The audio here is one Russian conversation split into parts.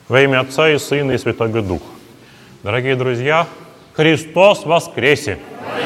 Во имя Отца и Сына и Святого Духа. Дорогие друзья, Христос воскресе!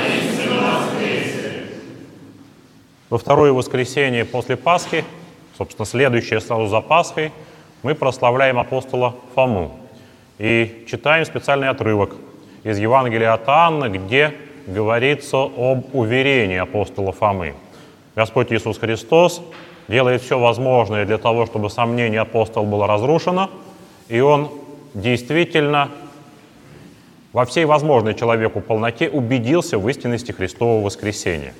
Во второе воскресенье после Пасхи, собственно, следующее сразу за Пасхой, мы прославляем апостола Фому и читаем специальный отрывок из Евангелия от Иоанна, где говорится об уверении апостола Фомы. Господь Иисус Христос делает все возможное для того, чтобы сомнение апостола было разрушено, и он действительно во всей возможной человеку полноте убедился в истинности Христового воскресения.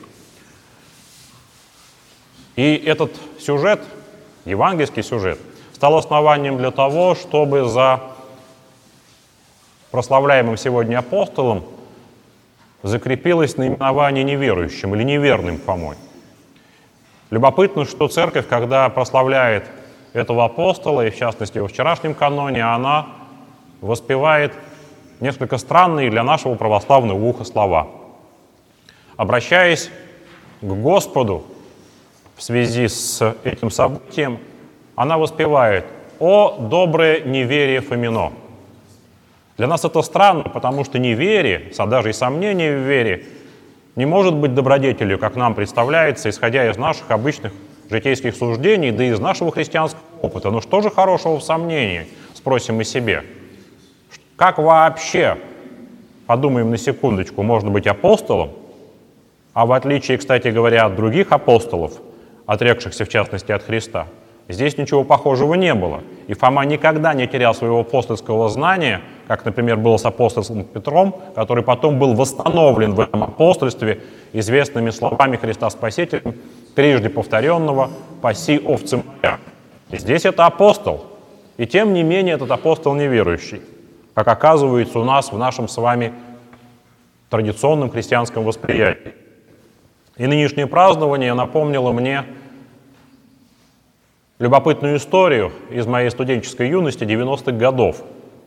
И этот сюжет, евангельский сюжет, стал основанием для того, чтобы за прославляемым сегодня апостолом закрепилось наименование неверующим или неверным Фомой. Любопытно, что церковь, когда прославляет этого апостола, и в частности во вчерашнем каноне, она воспевает несколько странные для нашего православного уха слова. Обращаясь к Господу в связи с этим событием, она воспевает: «О, доброе неверие Фомино!» Для нас это странно, потому что неверие, даже и сомнение в вере, не может быть добродетелью, как нам представляется, исходя из наших обычных житейских суждений, да и из нашего христианского опыта. Но что же хорошего в сомнении, спросим мы себе? Как вообще, подумаем на секундочку, можно быть апостолом, а в отличие, кстати говоря, от других апостолов, отрекшихся в частности от Христа, здесь ничего похожего не было. И Фома никогда не терял своего апостольского знания, как, например, было с апостолом Петром, который потом был восстановлен в этом апостольстве известными словами Христа Спасителя, трижды повторенного: «Паси овцы моя». И здесь это апостол. И тем не менее этот апостол неверующий, как оказывается у нас в нашем с вами традиционном христианском восприятии. И нынешнее празднование напомнило мне любопытную историю из моей студенческой юности 90-х годов,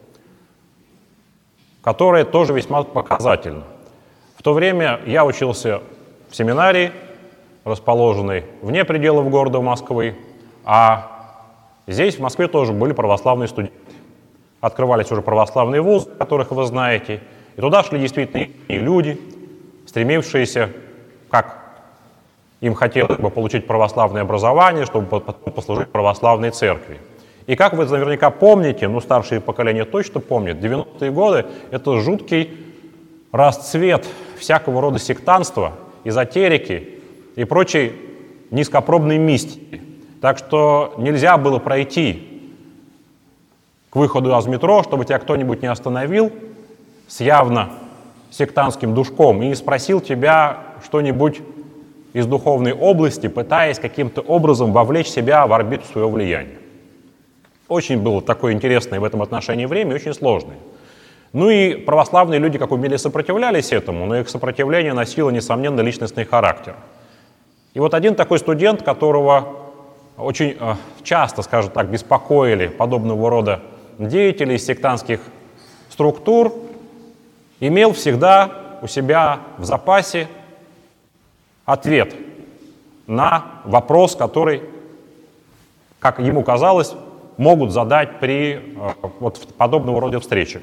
которая тоже весьма показательна. В то время я учился в семинарии, расположенной вне пределов города Москвы, а здесь, в Москве, тоже были православные студенты. Открывались уже православные вузы, которых вы знаете, и туда шли действительно люди, стремившиеся, как им хотелось бы, получить православное образование, чтобы потом послужить православной церкви. И как вы наверняка помните, старшие поколения точно помнят, 90-е годы — это жуткий расцвет всякого рода сектантства, эзотерики и прочей низкопробной мистики. Так что нельзя было пройти к выходу из метро, чтобы тебя кто-нибудь не остановил с явно сектантским душком и не спросил тебя что-нибудь из духовной области, пытаясь каким-то образом вовлечь себя в орбиту своего влияния. Очень было такое интересное в этом отношении время, очень сложное. И православные люди, как умели, сопротивлялись этому, но их сопротивление носило, несомненно, личностный характер. И вот один такой студент, которого очень часто, скажем так, беспокоили подобного рода деятели из сектантских структур, имел всегда у себя в запасе ответ на вопрос, который, как ему казалось, могут задать при подобного рода встрече.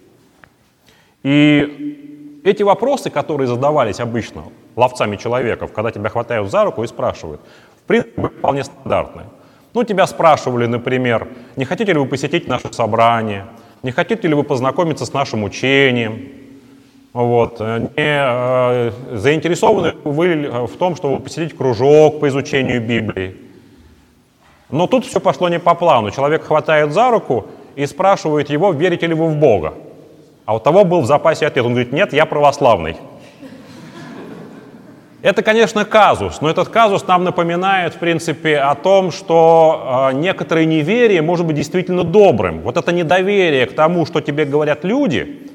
И эти вопросы, которые задавались обычно ловцами человеков, когда тебя хватают за руку и спрашивают, в принципе, вполне стандартные. Тебя спрашивали, например: не хотите ли вы посетить наше собрание, не хотите ли вы познакомиться с нашим учением, не заинтересованы вы в том, чтобы посетить кружок по изучению Библии. Но тут все пошло не по плану. Человек хватает за руку и спрашивает его: верите ли вы в Бога? А у того был в запасе ответ. Он говорит: нет, я православный. Это, конечно, казус, но этот казус нам напоминает, в принципе, о том, что некоторое неверие может быть действительно добрым. Вот это недоверие к тому, что тебе говорят люди,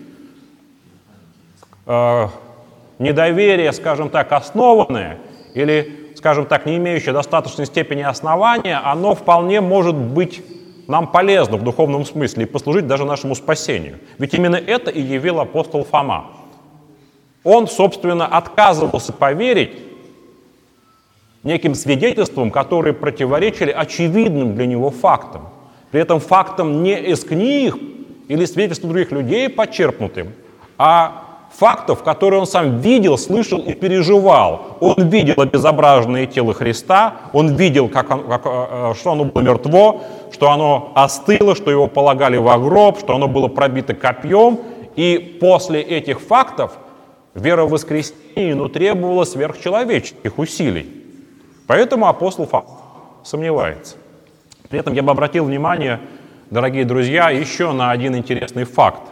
недоверие, скажем так, основанное или, скажем так, не имеющее достаточной степени основания, оно вполне может быть нам полезно в духовном смысле и послужить даже нашему спасению. Ведь именно это и явил апостол Фома. Он, собственно, отказывался поверить неким свидетельствам, которые противоречили очевидным для него фактам. при этом фактам не из книг или свидетельств других людей почерпнутым, а фактов, которые он сам видел, слышал и переживал. Он видел обезображенное тело Христа, он видел, что оно было мертво, что оно остыло, что его полагали во гроб, что оно было пробито копьем. И после этих фактов вера в воскресение требовала сверхчеловеческих усилий. Поэтому апостол Фома сомневается. При этом я бы обратил внимание, дорогие друзья, еще на один интересный факт.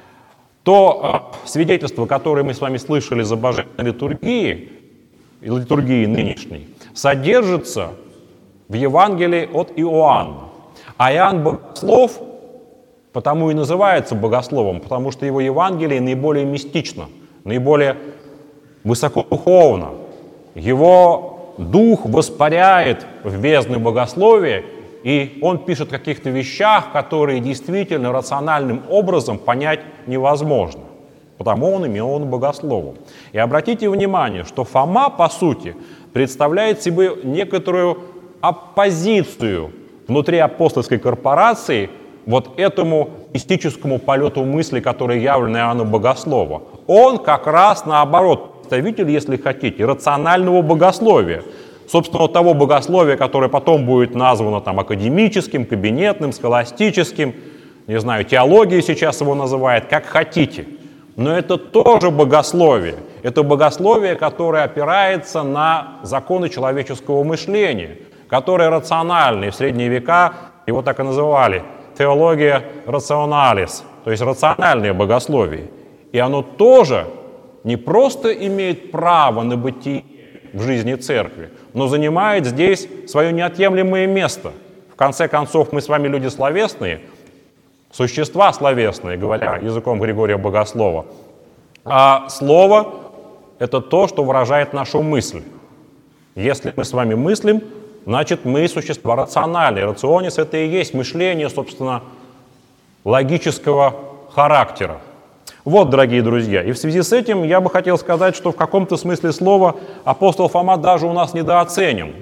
То свидетельство, которое мы с вами слышали за божественной литургией, и литургии нынешней, содержится в Евангелии от Иоанна. А Иоанн Богослов потому и называется богословом, потому что его Евангелие наиболее мистично, наиболее высокодуховно. Его дух воспаряет в бездны богословия, и он пишет о каких-то вещах, которые действительно рациональным образом понять невозможно. Потому он именован богословом. И обратите внимание, что Фома, по сути, представляет себе некоторую оппозицию внутри апостольской корпорации вот этому мистическому полету мысли, который явлен Иоанну Богослову. Он как раз наоборот представитель, если хотите, рационального богословия. Собственно, того богословия, которое потом будет названо там академическим, кабинетным, схоластическим, не знаю, теология сейчас его называет, как хотите. Но это тоже богословие. Это богословие, которое опирается на законы человеческого мышления, которое рациональное. В средние века его так и называли теология рационалис, то есть рациональное богословие. И оно тоже не просто имеет право на бытие в жизни церкви, но занимает здесь свое неотъемлемое место. В конце концов, мы с вами люди словесные, существа словесные, говоря языком Григория Богослова. А слово — это то, что выражает нашу мысль. Если мы с вами мыслим, значит, мы существа рациональные. Рационис — это и есть мышление, собственно, логического характера. Вот, дорогие друзья, и в связи с этим я бы хотел сказать, что в каком-то смысле слова апостол Фома даже у нас недооценен.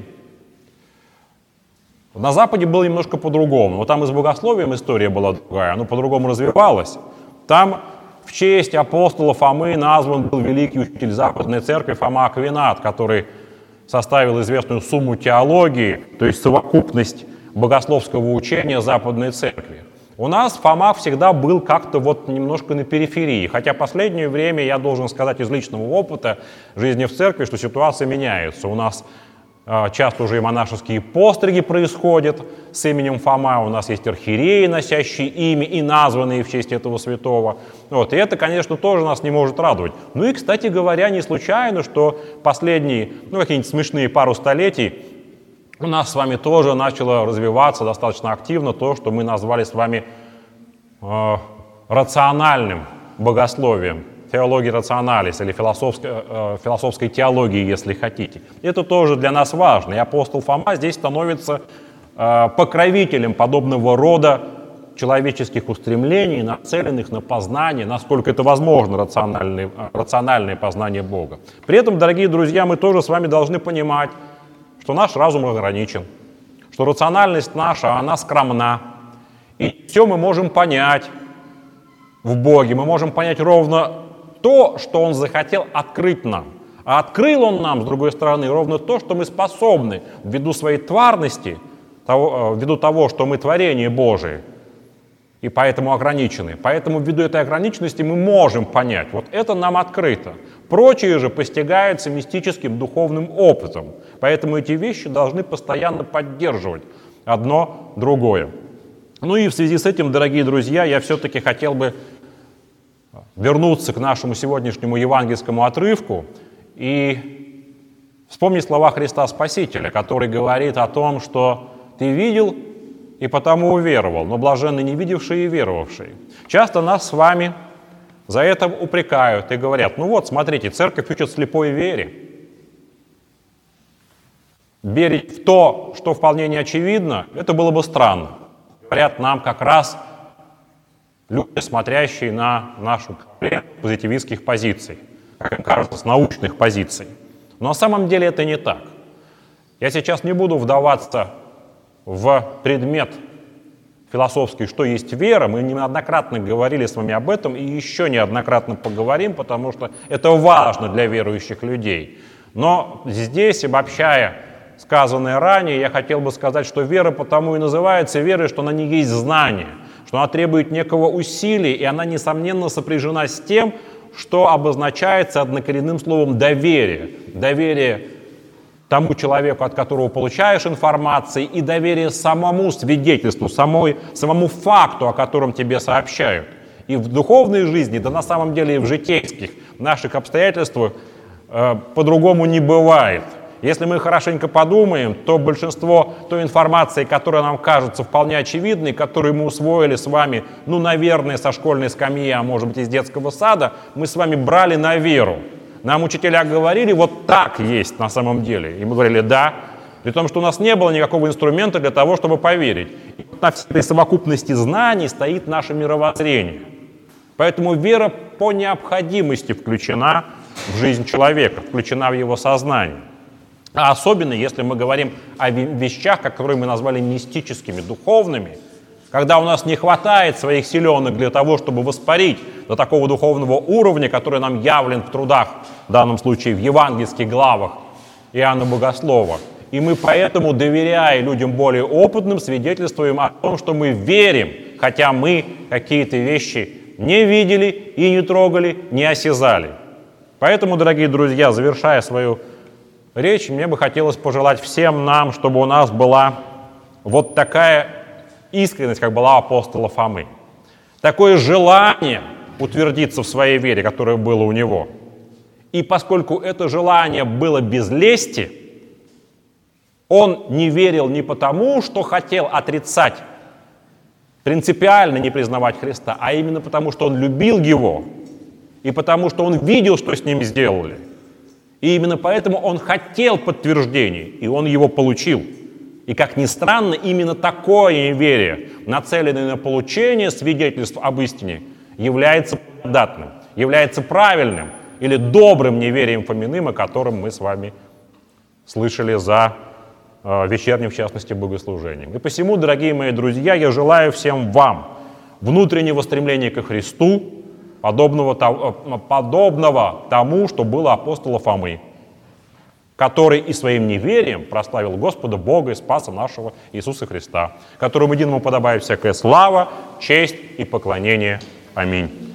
На Западе было немножко по-другому. Вот там и с богословием история была другая, оно по-другому развивалось. Там в честь апостола Фомы назван был великий учитель Западной Церкви Фома Аквинат, который составил известную сумму теологии, то есть совокупность богословского учения Западной Церкви. У нас Фома всегда был как-то вот немножко на периферии, хотя последнее время я должен сказать из личного опыта жизни в церкви, что ситуация меняется. У нас часто уже и монашеские постриги происходят с именем Фома, у нас есть архиереи, носящие имя и названные в честь этого святого. Вот, и это, конечно, тоже нас не может радовать. Ну и, кстати говоря, не случайно, что последние, какие-нибудь смешные пару столетий у нас с вами тоже начало развиваться достаточно активно то, что мы назвали с вами рациональным богословием, теологией рационалис или философской теологией, если хотите. Это тоже для нас важно. И апостол Фома здесь становится покровителем подобного рода человеческих устремлений, нацеленных на познание, насколько это возможно, рациональное познание Бога. При этом, дорогие друзья, мы тоже с вами должны понимать, что наш разум ограничен, что рациональность наша, она скромна. И все мы можем понять в Боге, мы можем понять ровно то, что Он захотел открыть нам. А открыл Он нам, с другой стороны, ровно то, что мы способны ввиду своей тварности, ввиду того, что мы творение Божие, и поэтому ограничены. Поэтому ввиду этой ограниченности мы можем понять. Вот это нам открыто. Прочее же постигается мистическим духовным опытом. Поэтому эти вещи должны постоянно поддерживать одно другое. Ну и в связи с этим, дорогие друзья, я все-таки хотел бы вернуться к нашему сегодняшнему евангельскому отрывку и вспомнить слова Христа Спасителя, который говорит о том, что «ты видел и потому уверовал, но блаженны не видевшие и веровавшие». Часто нас с вами за это упрекают и говорят: ну вот, смотрите, церковь учит слепой вере. Верить в то, что вполне не очевидно, это было бы странно. Говорят нам как раз люди, смотрящие на нашу проблему позитивистских позиций, как им кажется, с научных позиций. Но на самом деле это не так. Я сейчас не буду вдаваться в предмет философский, что есть вера. Мы неоднократно говорили с вами об этом и еще неоднократно поговорим, потому что это важно для верующих людей. Но здесь, обобщая сказанное ранее, я хотел бы сказать, что вера потому и называется верой, что она не есть знание, что она требует некого усилия, и она, несомненно, сопряжена с тем, что обозначается однокоренным словом «доверие». Доверие тому человеку, от которого получаешь информацию, и доверие самому свидетельству, самому факту, о котором тебе сообщают. И в духовной жизни, да на самом деле и в житейских наших обстоятельствах по-другому не бывает. Если мы хорошенько подумаем, то большинство той информации, которая нам кажется вполне очевидной, которую мы усвоили с вами, наверное, со школьной скамьи, а может быть из детского сада, мы с вами брали на веру. Нам учителя говорили, вот так есть на самом деле. И мы говорили, да, при том, что у нас не было никакого инструмента для того, чтобы поверить. И на всей этой совокупности знаний стоит наше мировоззрение. Поэтому вера по необходимости включена в жизнь человека, включена в его сознание. А особенно, если мы говорим о вещах, которые мы назвали мистическими, духовными, когда у нас не хватает своих силенок для того, чтобы воспарить до такого духовного уровня, который нам явлен в трудах, в данном случае в евангельских главах Иоанна Богослова. И мы поэтому, доверяя людям более опытным, свидетельствуем о том, что мы верим, хотя мы какие-то вещи не видели и не трогали, не осязали. Поэтому, дорогие друзья, завершая свою речь, мне бы хотелось пожелать всем нам, чтобы у нас была вот такая искренность, как была у апостола Фомы. Такое желание утвердиться в своей вере, которое было у него. И поскольку это желание было без лести, он не верил не потому, что хотел отрицать, принципиально не признавать Христа, а именно потому, что он любил его, и потому, что он видел, что с ним сделали. И именно поэтому он хотел подтверждения, и он его получил. И, как ни странно, именно такое неверие, нацеленное на получение свидетельств об истине, является благодатным, является правильным или добрым неверием Фоминым, о котором мы с вами слышали за вечерним, в частности, богослужением. И посему, дорогие мои друзья, я желаю всем вам внутреннего стремления ко Христу, подобного тому, что было апостола Фомы, который и своим неверием прославил Господа Бога и Спаса нашего Иисуса Христа, которому единому подобает всякая слава, честь и поклонение. Аминь.